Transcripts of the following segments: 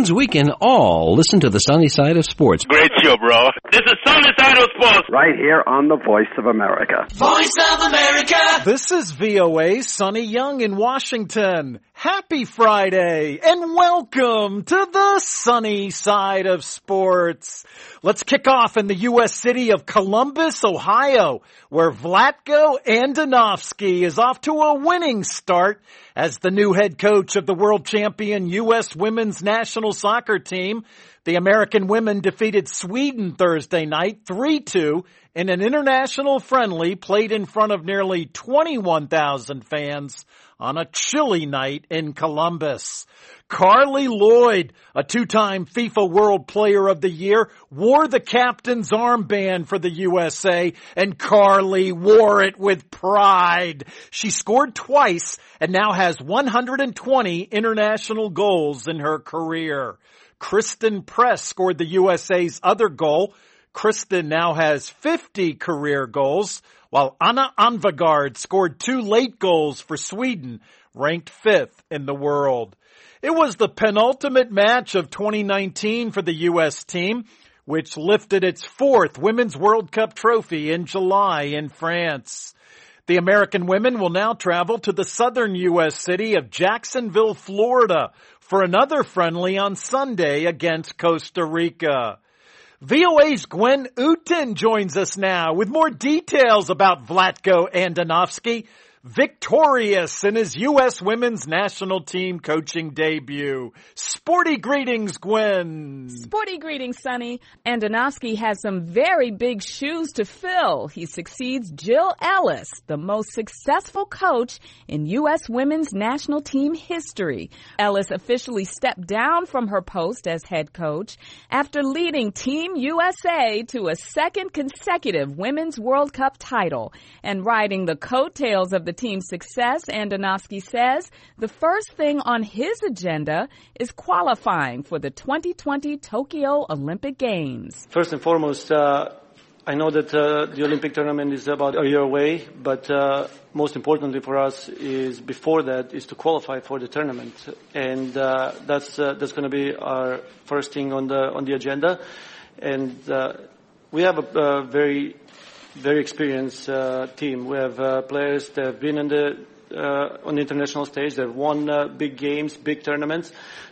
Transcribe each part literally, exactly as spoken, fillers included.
friends, we can all listen to the sunny side of sports. Great show, bro. This is Sunny Side of Sports. Right here on the Voice of America. Voice of America. This is V O A Sonny Young in Washington. Happy Friday and welcome to the sunny side of sports. Let's kick off in the U S city of Columbus, Ohio, where Vlatko Andonovski is off to a winning start as the new head coach of the world champion U S women's national soccer team. The American women defeated Sweden Thursday night three two in an international friendly played in front of nearly twenty-one thousand fans on a chilly night in Columbus. Carly Lloyd, a two-time FIFA World Player of the Year, wore the captain's armband for the U S A, and Carly wore it with pride. She scored twice and now has one hundred twenty international goals in her career. Kristen Press scored the U S A's other goal. Kristen now has fifty career goals, while Anna Anvegard scored two late goals for Sweden, ranked fifth in the world. It was the penultimate match of twenty nineteen for the U S team, which lifted its fourth Women's World Cup trophy in July in France. The American women will now travel to the southern U S city of Jacksonville, Florida, for another friendly on Sunday against Costa Rica. V O A's Gwen Uten joins us now with more details about Vlatko Andonovski, victorious in his U S women's national team coaching debut. Sporty greetings, Gwen. Sporty greetings, Sonny. Andonovski has some very big shoes to fill. He succeeds Jill Ellis, the most successful coach in U S women's national team history. Ellis officially stepped down from her post as head coach after leading Team U S A to a second consecutive Women's World Cup title and riding the coattails of the team's success. Andonovski says the first thing on his agenda is qualifying for the twenty twenty Tokyo Olympic Games. First and foremost, uh, I know that uh, the Olympic tournament is about a year away, but uh, most importantly for us is before that is to qualify for the tournament, and uh, that's uh, that's going to be our first thing on the on the agenda. And uh, we have a, a very very experienced uh, team. We have uh, players that have been in the uh, on the international stage. They've won uh, big games, big tournaments.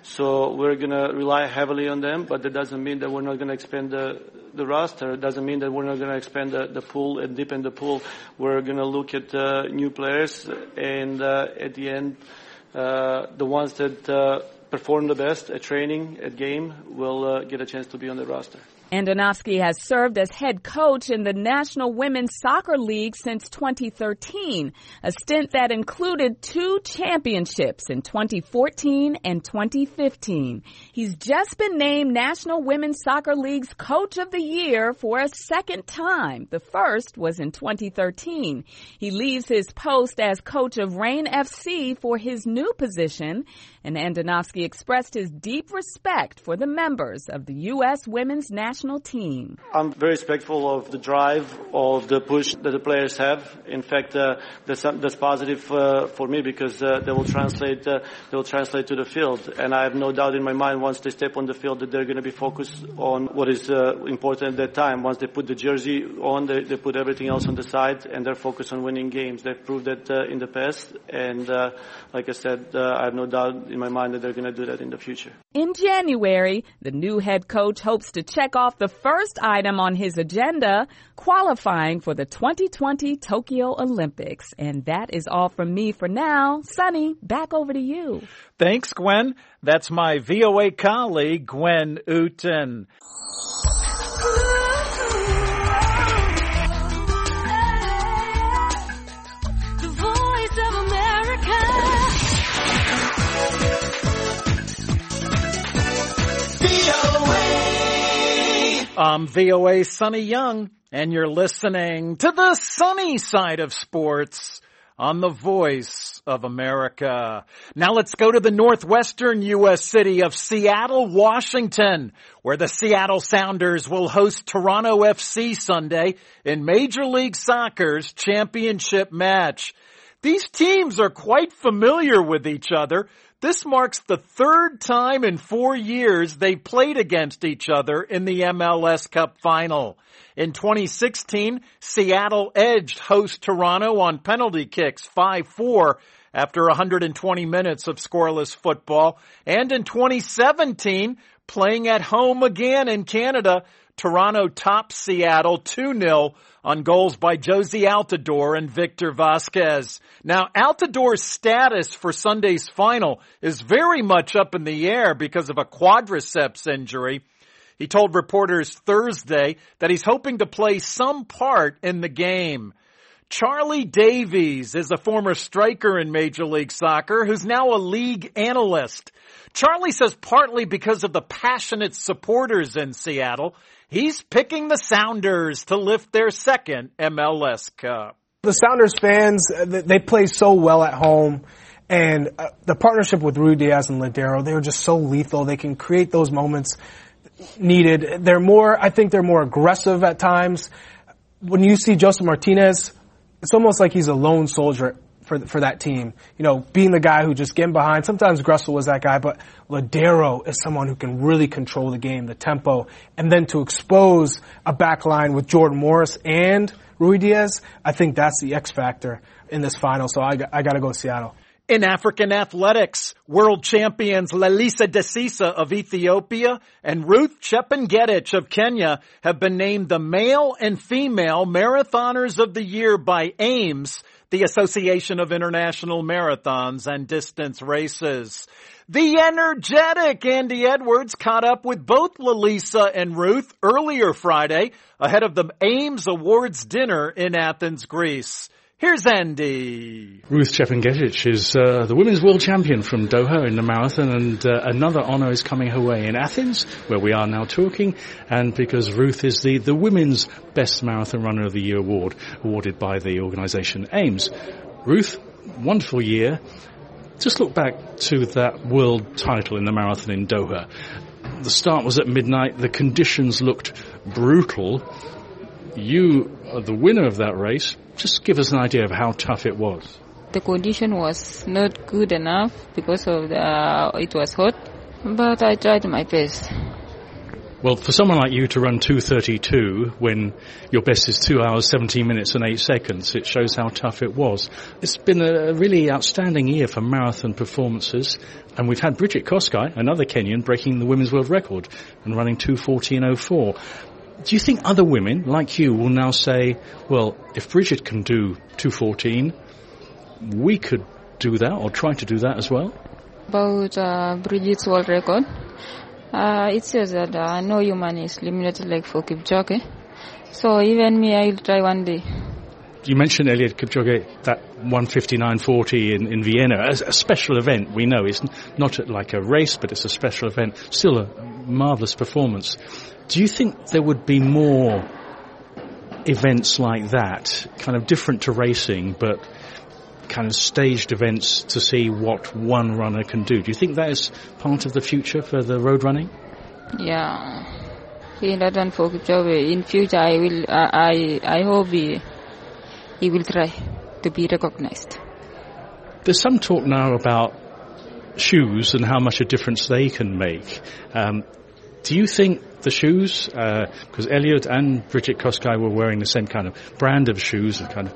So we're going to rely heavily on them, but that doesn't mean that we're not going to expand the, the roster. It doesn't mean that we're not going to expand the, the pool and deepen the pool. We're going to look at uh, new players, and uh, at the end, uh, the ones that uh, perform the best at training, at game, will uh, get a chance to be on the roster. Andonovski has served as head coach in the National Women's Soccer League since twenty thirteen, a stint that included two championships in twenty fourteen and twenty fifteen. He's just been named National Women's Soccer League's Coach of the Year for a second time. The first was in twenty thirteen. He leaves his post as coach of Reign F C for his new position, and Andonovski expressed his deep respect for the members of the U S women's national team. I'm very respectful of the drive, of the push that the players have. In fact, uh, that's, that's positive uh, for me because uh, they will translate uh, they will translate to the field. And I have no doubt in my mind once they step on the field that they're going to be focused on what is uh, important at that time. Once they put the jersey on, they, they put everything else on the side and they're focused on winning games. They've proved that uh, in the past. And uh, like I said, uh, I have no doubt in my mind that they're going to do that in the future. In January, the new head coach hopes to check off the first item on his agenda, qualifying for the twenty twenty Tokyo Olympics. And that is all from me for now. Sonny, back over to you. Thanks, Gwen. That's my V O A colleague, Gwen Uten. The Voice of America. I'm V O A's Sonny Young, and you're listening to the sunny side of sports on the Voice of America. Now let's go to the northwestern U S city of Seattle, Washington, where the Seattle Sounders will host Toronto F C Sunday in Major League Soccer's championship match. These teams are quite familiar with each other. This marks the third time in four years they played against each other in the M L S Cup final. In twenty sixteen, Seattle edged host Toronto on penalty kicks five four after one hundred twenty minutes of scoreless football. And in twenty seventeen, playing at home again in Canada, Toronto topped Seattle two nil on goals by Josie Altidore and Victor Vasquez. Now, Altidore's status for Sunday's final is very much up in the air because of a quadriceps injury. He told reporters Thursday that he's hoping to play some part in the game. Charlie Davies is a former striker in Major League Soccer who's now a league analyst. Charlie says partly because of the passionate supporters in Seattle, he's picking the Sounders to lift their second M L S Cup. The Sounders fans, they play so well at home, and the partnership with Ruidíaz and Lodeiro, they're just so lethal. They can create those moments needed. They're more, I think they're more aggressive at times. When you see Joseph Martinez, it's almost like he's a lone soldier for for that team. You know, being the guy who just getting behind. Sometimes Gressel was that guy, but Lodeiro is someone who can really control the game, the tempo, and then to expose a back line with Jordan Morris and Ruidíaz, I think that's the X factor in this final. So I, I got to go Seattle. In African athletics, world champions Lalisa Desisa of Ethiopia and Ruth Chepngetich of Kenya have been named the male and female marathoners of the year by AIMS, the Association of International Marathons and Distance Races. The energetic Andy Edwards caught up with both Lalisa and Ruth earlier Friday ahead of the AIMS Awards dinner in Athens, Greece. Here's Andy. Ruth Chepngetich is uh, the women's world champion from Doha in the marathon, and uh, another honour is coming her way in Athens, where we are now talking, and because Ruth is the, the women's best marathon runner of the year award, awarded by the organisation AIMS. Ruth, wonderful year. Just look back to that world title in the marathon in Doha. The start was at midnight. The conditions looked brutal. You are the winner of that race. Just give us an idea of how tough it was. The condition was not good enough because of the, it was hot, but I tried my best. Well, for someone like you to run two thirty-two when your best is two hours, seventeen minutes and eight seconds, it shows how tough it was. It's been a really outstanding year for marathon performances, and we've had Bridget Kosgei, another Kenyan, breaking the women's world record and running two fourteen oh four. Do you think other women like you will now say, well, if Bridget can do two fourteen, we could do that or try to do that as well? About uh, Bridget's world record, uh, it says that uh, no human is limited like for Kipchoge. So even me, I'll try one day. You mentioned Eliud Kipchoge, that one fifty-nine forty in, in Vienna, as a special event. We know it's not like a race, but it's a special event. Still a marvellous performance. Do you think there would be more events like that, kind of different to racing, but kind of staged events to see what one runner can do? Do you think that is part of the future for the road running? Yeah. In that one for Kipchoge, in future I will, uh, I I hope he, he will try to be recognized. There's some talk now about shoes and how much a difference they can make. Um, do you think the shoes, uh, because Eliud and Bridget Kosgei were wearing the same kind of brand of shoes, and kind of,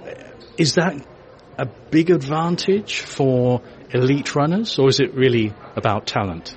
is that a big advantage for elite runners, or is it really about talent?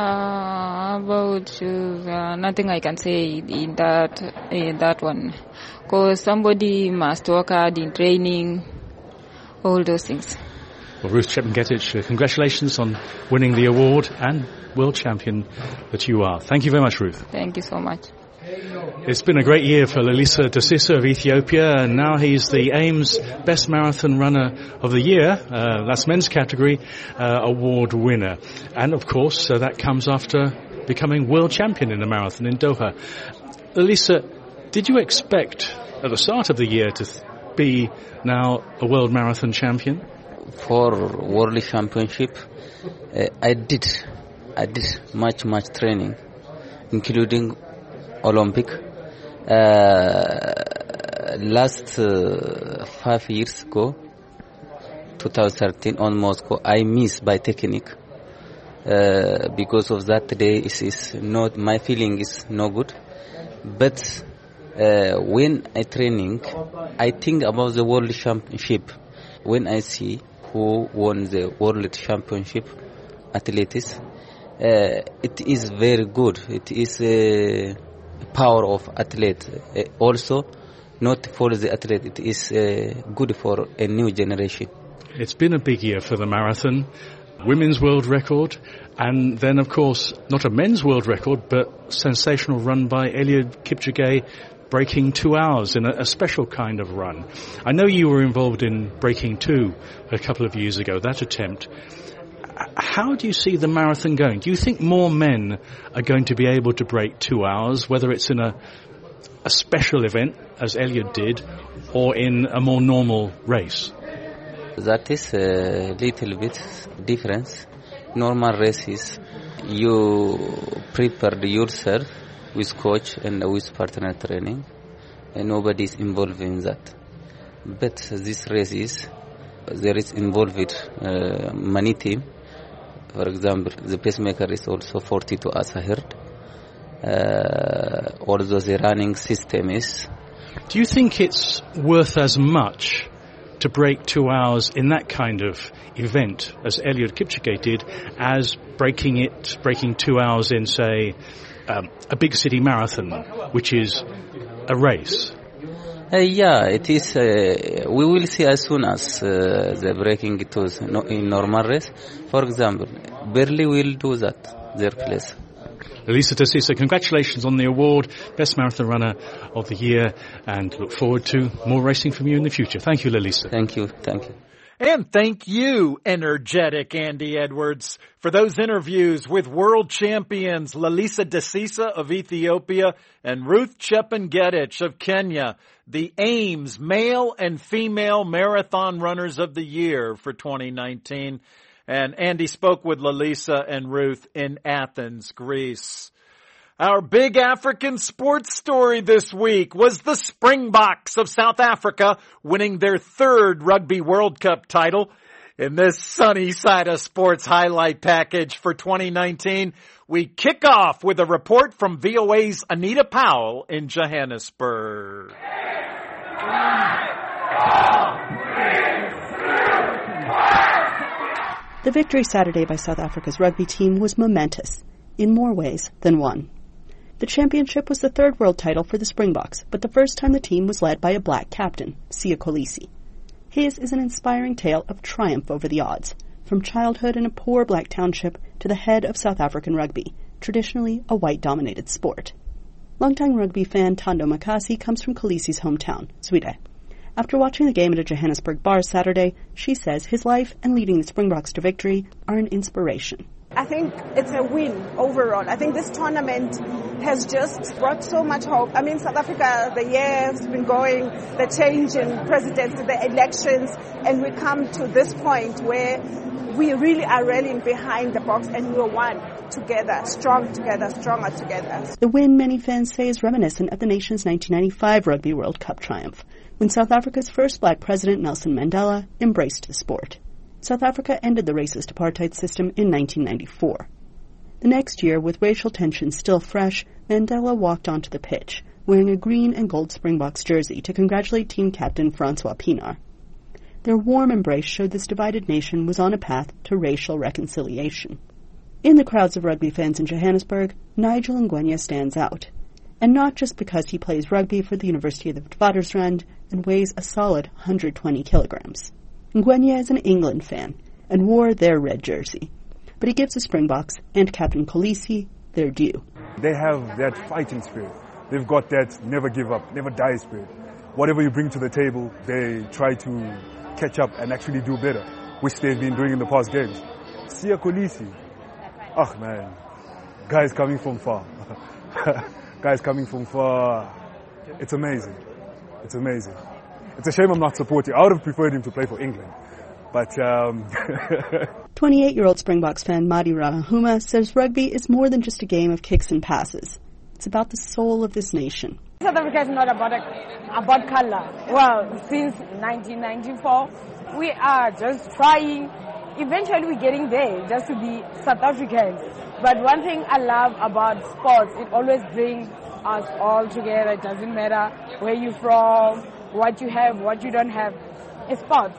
Uh, about shoes, uh, nothing I can say in that in that one, because somebody must work hard in training, all those things. Well, Ruth Chepngetich, uh, congratulations on winning the award and world champion that you are. Thank you very much, Ruth. Thank you so much. It's been a great year for Lalisa Desisa of Ethiopia, and now he's the AIMS Best Marathon Runner of the Year, uh, that's men's category, uh, award winner. And of course, uh, that comes after becoming world champion in the marathon in Doha. Lalisa, did you expect at the start of the year to th- be now a world marathon champion? For World Championship, uh, I did, I did much, much training, including Olympic. Uh, last uh, five years ago, twenty thirteen on Moscow, I missed by technique. Uh, because of that day, is is not my feeling is no good. But uh, when I training, I think about the world championship. When I see who won the world championship, athletes, uh, it is very good. It is a power of athlete. Uh, also, not for the athlete. It is uh, good for a new generation. It's been a big year for the marathon. Women's world record, and then, of course, not a men's world record, but sensational run by Eliud Kipchoge, breaking two hours in a, a special kind of run. I know you were involved in breaking two a couple of years ago, that attempt. How do you see the marathon going? Do you think more men are going to be able to break two hours, whether it's in a, a special event, as Eliud did, or in a more normal race? That is a little bit difference. Normal races, you prepare yourself with coach and with partner training, and nobody is involved in that. But this races, there is involved uh, many team. For example, the pacemaker is also forty-two as I heard. Uh, although the running system is. Do you think it's worth as much to break two hours in that kind of event, as Eliud Kipchoge did, as breaking it, breaking two hours in, say, um, a big city marathon, which is a race? Uh, yeah, it is. Uh, we will see as soon as uh, the breaking it was no, in normal race. For example, Berlin will do that, their place. Lalisa Desisa, congratulations on the award, Best Marathon Runner of the Year, and look forward to more racing from you in the future. Thank you, Lalisa. Thank you, thank you. And thank you, energetic Andy Edwards, for those interviews with world champions Lalisa Desisa of Ethiopia and Ruth Chepngetich of Kenya, the Ames Male and Female Marathon Runners of the Year for twenty nineteen. And Andy spoke with Lalisa and Ruth in Athens, Greece. Our big African sports story this week was the Springboks of South Africa winning their third Rugby World Cup title. In this sunny side of sports highlight package for twenty nineteen, we kick off with a report from V O A's Anita Powell in Johannesburg. The victory Saturday by South Africa's rugby team was momentous, in more ways than one. The championship was the third world title for the Springboks, but the first time the team was led by a black captain, Siya Kolisi. His is an inspiring tale of triumph over the odds, from childhood in a poor black township to the head of South African rugby, traditionally a white-dominated sport. Longtime rugby fan Thando Makasi comes from Kolisi's hometown, Zwide. After watching the game at a Johannesburg bar Saturday, she says his life and leading the Springboks to victory are an inspiration. I think it's a win overall. I think this tournament has just brought so much hope. I mean, South Africa, the year has been going, the change in presidency, the elections, and we come to this point where we really are rallying behind the Boks and we're one together, strong together, stronger together. The win, many fans say, is reminiscent of the nation's nineteen ninety-five Rugby World Cup triumph, when South Africa's first black president, Nelson Mandela, embraced the sport. South Africa ended the racist apartheid system in nineteen ninety-four. The next year, with racial tensions still fresh, Mandela walked onto the pitch, wearing a green and gold Springboks jersey to congratulate team captain Francois Pienaar. Their warm embrace showed this divided nation was on a path to racial reconciliation. In the crowds of rugby fans in Johannesburg, Nigel Ngwenya stands out. And not just because he plays rugby for the University of the Witwatersrand and weighs a solid one hundred twenty kilograms. Ngwenya is an England fan and wore their red jersey. But he gives the Springboks and Captain Kolisi their due. They have that fighting spirit. They've got that never give up, never die spirit. Whatever you bring to the table, they try to catch up and actually do better, which they've been doing in the past games. Siya Kolisi, ah man, guys coming from far. Guys coming from far. It's amazing. It's amazing. It's a shame I'm not supporting. I would have preferred him to play for England. But, um... twenty-eight-year-old Springboks fan Madi Rahahuma says rugby is more than just a game of kicks and passes. It's about the soul of this nation. South Africa is not about a, about color. Well, since nineteen ninety-four, we are just trying. Eventually we're getting there just to be South Africans. But one thing I love about sports, it always brings us all together. It doesn't matter where you're from, what you have, what you don't have. It's sports.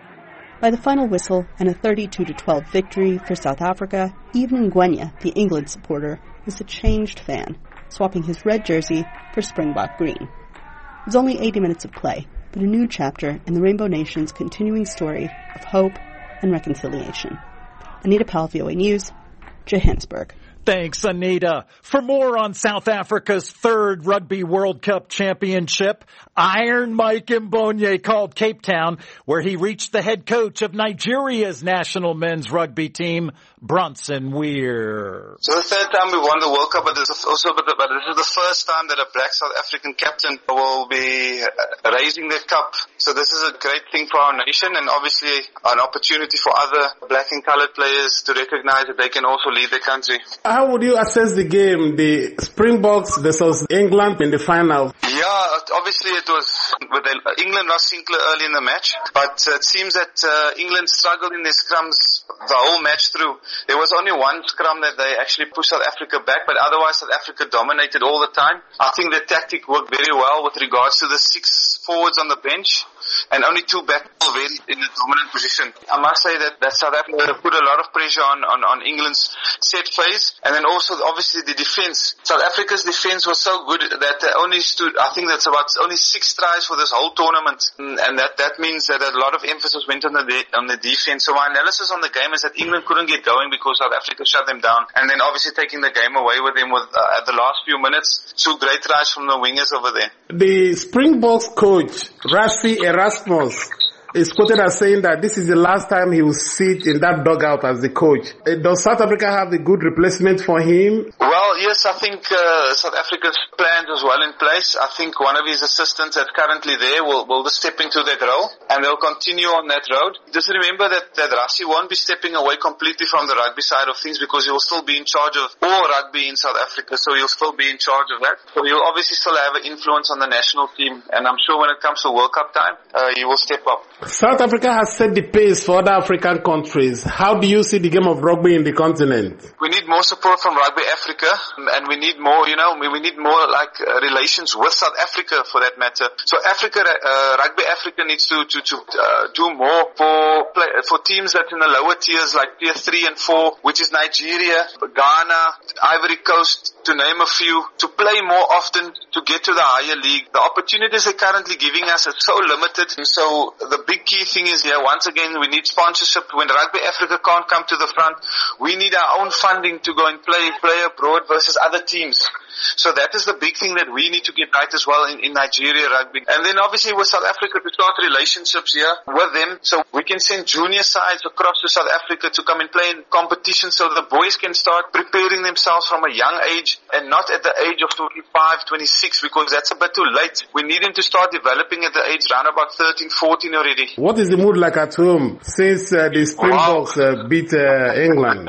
By the final whistle and a thirty-two to twelve victory for South Africa, Evelyn Ngwenya, the England supporter, was a changed fan, swapping his red jersey for Springbok green. It was only eighty minutes of play, but a new chapter in the Rainbow Nation's continuing story of hope and reconciliation. Anita Powell, V O A News, Johannesburg. Thanks, Anita. For more on South Africa's third Rugby World Cup championship, Iron Mike Mbonye called Cape Town, where he reached the head coach of Nigeria's national men's rugby team, Bronson Weir. So the third time we won the World Cup, but this is also but this is the first time that a black South African captain will be raising their cup. So this is a great thing for our nation, and obviously an opportunity for other black and colored players to recognize that they can also lead their country. How would you assess the game, the Springboks versus England in the final? Yeah, obviously it was, with England lost Sinclair early in the match, but it seems that uh, England struggled in their scrums the whole match through. There was only one scrum that they actually pushed South Africa back, but otherwise South Africa dominated all the time. I think the tactic worked very well with regards to the six forwards on the bench, and only two back very in the dominant position. I must say that, that South Africa put a lot of pressure on, on, on England's set phase, and then also obviously the defense. South Africa's defense was so good that they only stood, I think that's about only six tries for this whole tournament, and that, that means that a lot of emphasis went on the de- on the defense. So my analysis on the game is that England couldn't get going because South Africa shut them down, and then obviously taking the game away with them with uh, at the last few minutes. Two great tries from the wingers over there. The Springboks coach, Rassie Erasmus, is quoted as saying that this is the last time he will sit in that dugout as the coach. Does South Africa have a good replacement for him? Well, yes, I think uh, South Africa's plans was well in place. I think one of his assistants that's currently there will, will just step into that role, and they'll continue on that road. Just remember that, that Rassie won't be stepping away completely from the rugby side of things, because he will still be in charge of all rugby in South Africa, so he'll still be in charge of that. So he'll obviously still have an influence on the national team, and I'm sure when it comes to World Cup time, uh, he will step up. South Africa has set the pace for other African countries. How do you see the game of rugby in the continent? We need more support from Rugby Africa, and we need more, you know, we need more like uh, relations with South Africa for that matter. So Africa, uh, Rugby Africa needs to to, to uh, do more for play, for teams that in the lower tiers like tier three and four, which is Nigeria, Ghana, Ivory Coast, to name a few, to play more often to get to the higher league. The opportunities they're currently giving us are so limited, and so the big key thing is here, once again, we need sponsorship. When Rugby Africa can't come to the front, we need our own funding to go and play, play abroad versus other teams. So that is the big thing that we need to get right as well in, in Nigeria rugby. And then obviously with South Africa to start relationships here with them, so we can send junior sides across to South Africa to come and play in competition, so the boys can start preparing themselves from a young age and not at the age of twenty-five, twenty-six, because that's a bit too late. We need them to start developing at the age around about thirteen, fourteen already. What is the mood like at home since uh, the Springboks uh, beat uh, England?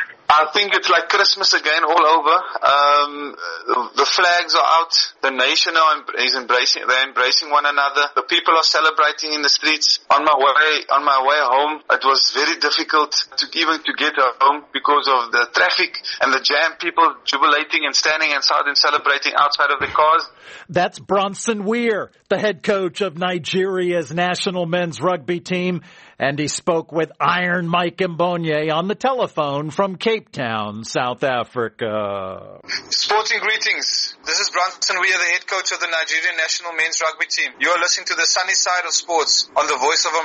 I think it's like Christmas again all over. Um, the flags are out. The nation is embracing, they're embracing one another. The people are celebrating in the streets. On my way, on my way home, it was very difficult to even to get home because of the traffic and the jam. People jubilating and standing inside and celebrating outside of the cars. That's Bronson Weir, the head coach of Nigeria's national men's rugby team. And he spoke with Iron Mike Mbonye on the telephone from Cape Town, South Africa. Sporting greetings. This is Bronson Weir, the head coach of the Nigerian national men's rugby team. You are listening to the sunny side of sports on the Voice of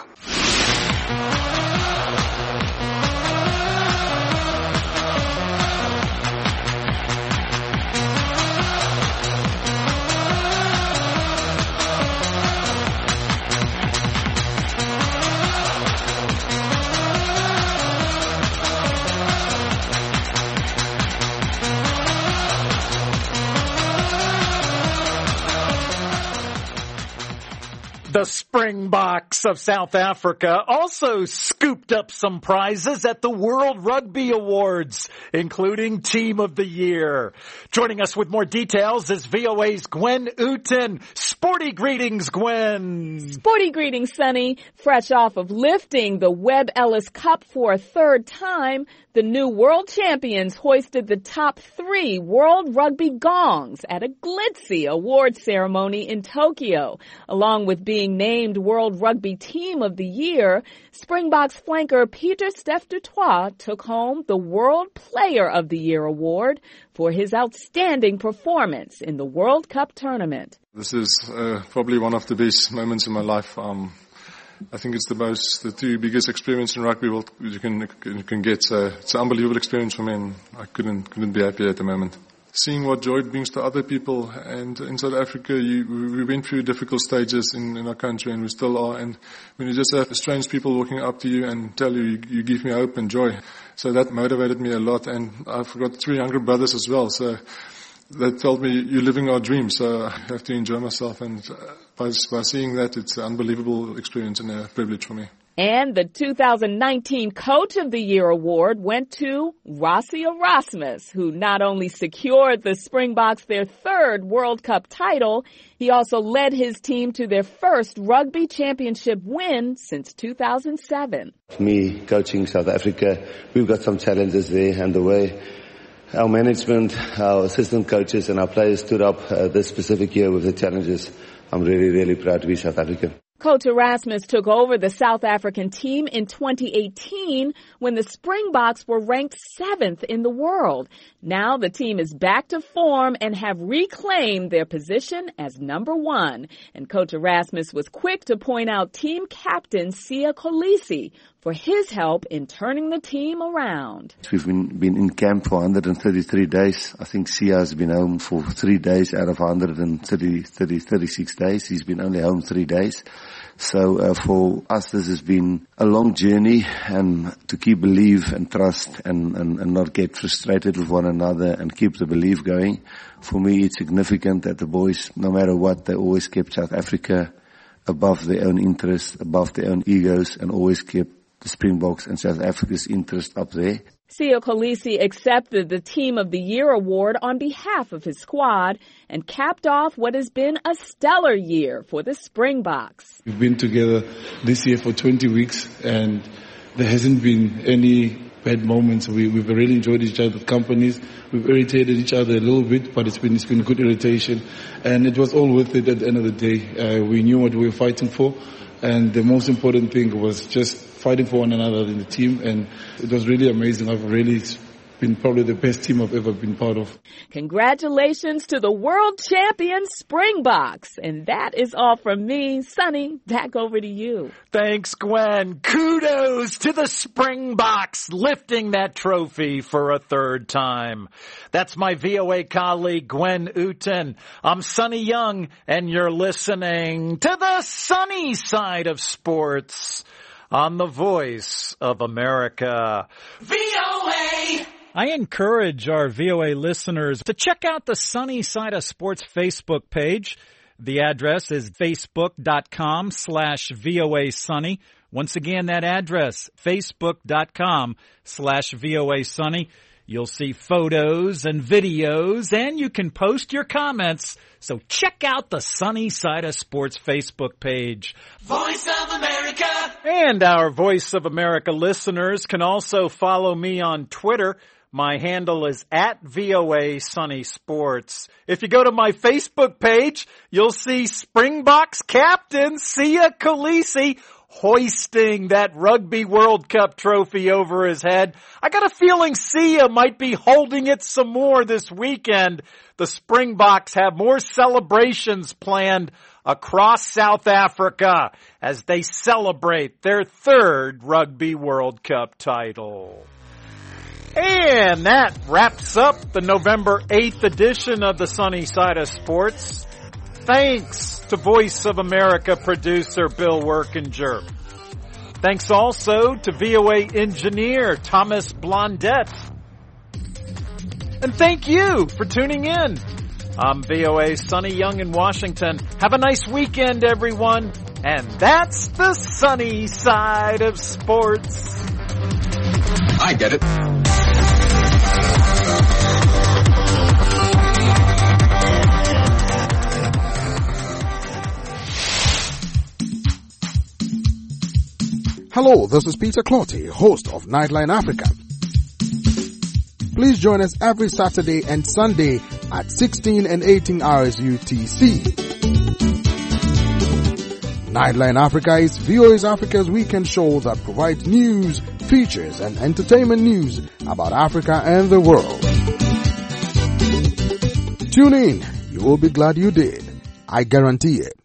America. The Springboks of South Africa also scooped up some prizes at the World Rugby Awards, including Team of the Year. Joining us with more details is V O A's Gwen Ooten. Sporty greetings, Gwen. Sporty greetings, Sonny. Fresh off of lifting the Webb Ellis Cup for a third time, the new world champions hoisted the top three World Rugby gongs at a glitzy award ceremony in Tokyo. Along with being named World Rugby Team of the Year, Springboks flanker Peter Steph du Toit took home the World Player of the Year award for his outstanding performance in the World Cup tournament. This is uh, probably one of the best moments in my life. Um, I think it's the most, the two biggest experience in rugby world you can you can get. So it's an unbelievable experience for me, and I couldn't couldn't be happier at the moment. Seeing what joy it brings to other people, and in South Africa, you, we went through difficult stages in, in our country, and we still are. And when you just have strange people walking up to you and tell you, you, you give me hope and joy, so that motivated me a lot. And I've got three younger brothers as well, so they told me, you're living our dream, so I have to enjoy myself. And by, by seeing that, it's an unbelievable experience and a privilege for me. And the two thousand nineteen Coach of the Year award went to Rassie Erasmus, who not only secured the Springboks their third World Cup title, he also led his team to their first rugby championship win since two thousand seven. For me, coaching South Africa, we've got some challenges there, and the way our management, our assistant coaches and our players stood up uh, this specific year with the challenges, I'm really, really proud to be South African. Coach Erasmus took over the South African team in twenty eighteen when the Springboks were ranked seventh in the world. Now the team is back to form and have reclaimed their position as number one. And Coach Erasmus was quick to point out team captain Siya Kolisi for his help in turning the team around. We've been, been in camp for one hundred thirty-three days. I think Siya has been home for three days out of one hundred thirty, thirty, thirty-six days. He's been only home three days. So uh, for us, this has been a long journey, and to keep belief and trust and, and, and not get frustrated with one another and keep the belief going. For me, it's significant that the boys, no matter what, they always kept South Africa above their own interests, above their own egos, and always kept the Springboks and South Africa's interest up there. Siya Kolisi accepted the Team of the Year award on behalf of his squad and capped off what has been a stellar year for the Springboks. We've been together this year for twenty weeks, and there hasn't been any bad moments. We, we've really enjoyed each other's companies. We've irritated each other a little bit, but it's been it's been good irritation, and it was all worth it at the end of the day. Uh, we knew what we were fighting for, and the most important thing was just fighting for one another in the team, and it was really amazing. I've really been probably the best team I've ever been part of. Congratulations to the world champion Springboks. And that is all from me. Sonny, back over to you. Thanks, Gwen. Kudos to the Springboks lifting that trophy for a third time. That's my V O A colleague, Gwen Ooten. I'm Sonny Young, and you're listening to the sunny side of sports on the Voice of America. V O A! I encourage our V O A listeners to check out the Sunny Side of Sports Facebook page. The address is facebook.com slash VOA Sunny. Once again, that address, facebook.com slash VOA Sunny. You'll see photos and videos, and you can post your comments. So check out the Sunny Side of Sports Facebook page. Voice of America. And our Voice of America listeners can also follow me on Twitter. My handle is at V O A Sunny Sports. If you go to my Facebook page, you'll see Springboks captain Siya Kolisi hoisting that Rugby World Cup trophy over his head. I got a feeling Siya might be holding it some more this weekend. The Springboks have more celebrations planned across South Africa as they celebrate their third Rugby World Cup title. And that wraps up the November eighth edition of the Sunny Side of Sports. Thanks to Voice of America producer Bill Workinger. Thanks also to V O A engineer Thomas Blondette. And thank you for tuning in. I'm V O A's Sonny Young in Washington. Have a nice weekend, everyone. And that's the sunny side of sports. I get it. Hello, this is Peter Clotty, host of Nightline Africa. Please join us every Saturday and Sunday at sixteen and eighteen hours U T C. Nightline Africa is V O A's Africa's weekend show that provides news, features, and entertainment news about Africa and the world. Tune in. You will be glad you did. I guarantee it.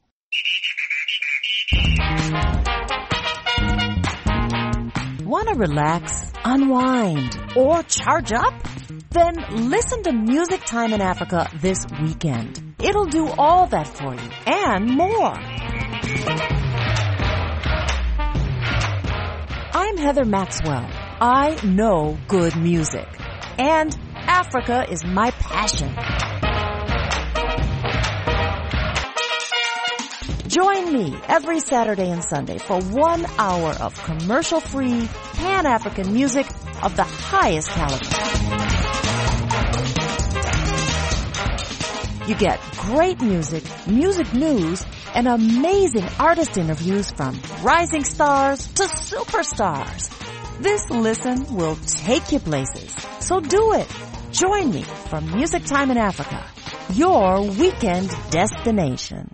Want to relax, unwind, or charge up? Then listen to Music Time in Africa this weekend. It'll do all that for you and more. I'm Heather Maxwell. I know good music. And Africa is my passion. Join me every Saturday and Sunday for one hour of commercial-free, Pan-African music of the highest caliber. You get great music, music news, and amazing artist interviews from rising stars to superstars. This listen will take you places. So do it. Join me for Music Time in Africa, your weekend destination.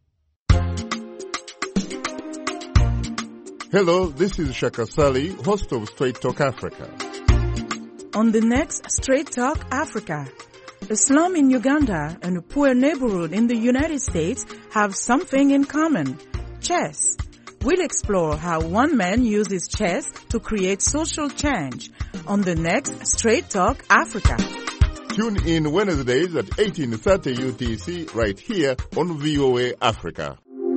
Hello, this is Shaka Sali, host of Straight Talk Africa. On the next Straight Talk Africa, a slum in Uganda and a poor neighborhood in the United States have something in common: chess. We'll explore how one man uses chess to create social change on the next Straight Talk Africa. Tune in Wednesdays at eighteen thirty U T C right here on V O A Africa.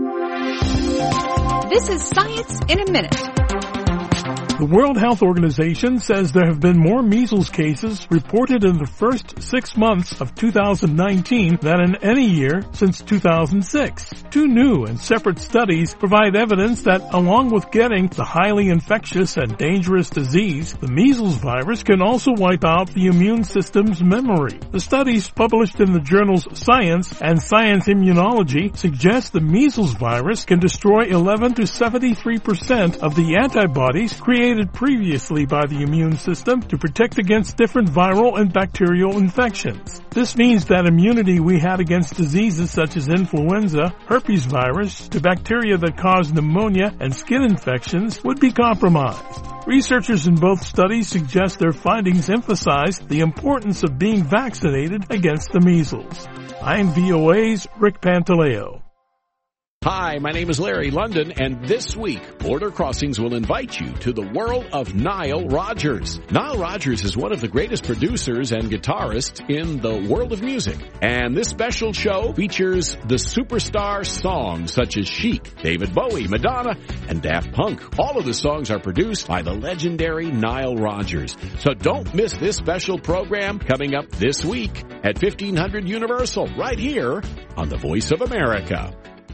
This is Science in a Minute. The World Health Organization says there have been more measles cases reported in the first six months of two thousand nineteen than in any year since two thousand six. Two new and separate studies provide evidence that along with getting the highly infectious and dangerous disease, the measles virus can also wipe out the immune system's memory. The studies published in the journals Science and Science Immunology suggest the measles virus can destroy eleven to seventy-three percent of the antibodies created previously by the immune system to protect against different viral and bacterial infections. This means that immunity we had against diseases such as influenza, herpes virus, to bacteria that cause pneumonia and skin infections would be compromised. Researchers in both studies suggest their findings emphasize the importance of being vaccinated against the measles. I'm V O A's Rick Pantaleo. Hi, my name is Larry London, and this week, Border Crossings will invite you to the world of Nile Rodgers. Nile Rodgers is one of the greatest producers and guitarists in the world of music. And this special show features the superstar songs such as Chic, David Bowie, Madonna, and Daft Punk. All of the songs are produced by the legendary Nile Rodgers. So don't miss this special program coming up this week at fifteen hundred Universal, right here on the Voice of America.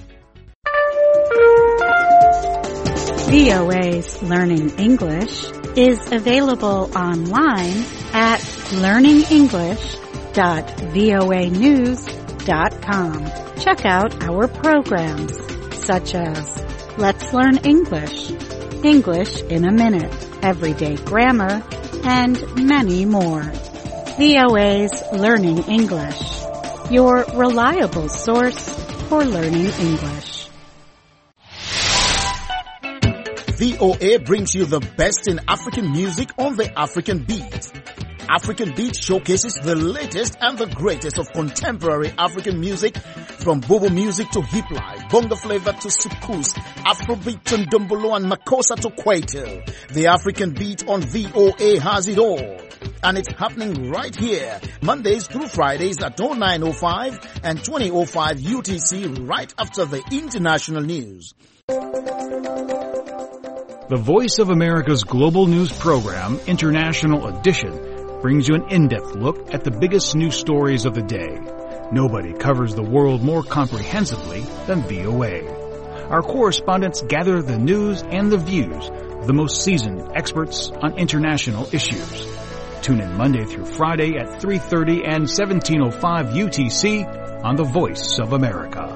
V O A's Learning English is available online at learning english dot voa news dot com. Check out our programs such as Let's Learn English, English in a Minute, Everyday Grammar, and many more. V O A's Learning English, your reliable source for learning English. V O A brings you the best in African music on the African Beat. African Beat showcases the latest and the greatest of contemporary African music, from bobo music to hip life, bongo flavor to soukous, Afrobeat to ndombolo and makossa to kwaito. The African Beat on V O A has it all. And it's happening right here, Mondays through Fridays at oh nine oh five and twenty oh five U T C, right after the international news. The Voice of America's global news program, International Edition, brings you an in-depth look at the biggest news stories of the day. Nobody covers the world more comprehensively than V O A. our correspondents gather the news and the views of the most seasoned experts on international issues. Tune in Monday through Friday at three thirty and seventeen oh five U T C on the Voice of America.